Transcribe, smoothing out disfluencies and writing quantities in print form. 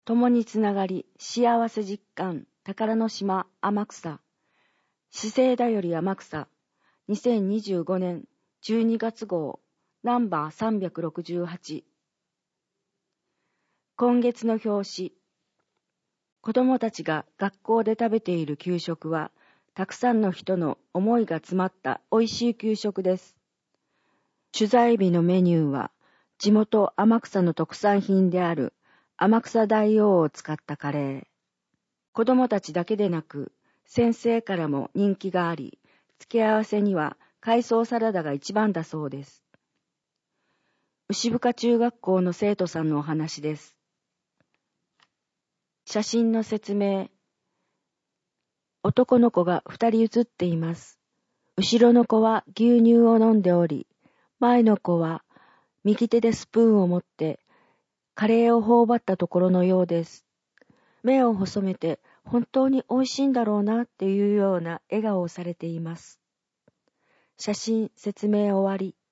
共につながり、幸せ実感、宝の島、天草。資生だより天草。2025年12月号、ナンバー368。今月の表紙。子供たちが学校で食べている給食は、たくさんの人の思いが詰まった美味しい給食です。取材日のメニューは、地元天草の特産品である天草大王を使ったカレー。子供たちだけでなく、先生からも人気があり、付け合わせには海藻サラダが一番だそうです。牛深中学校の生徒さんのお話です。写真の説明。男の子が2人写っています。後ろの子は牛乳を飲んでおり、前の子は右手でスプーンを持ってカレーを頬張ったところのようです。目を細めて本当に美味しいんだろうなっていうような笑顔をされています。写真説明終わり。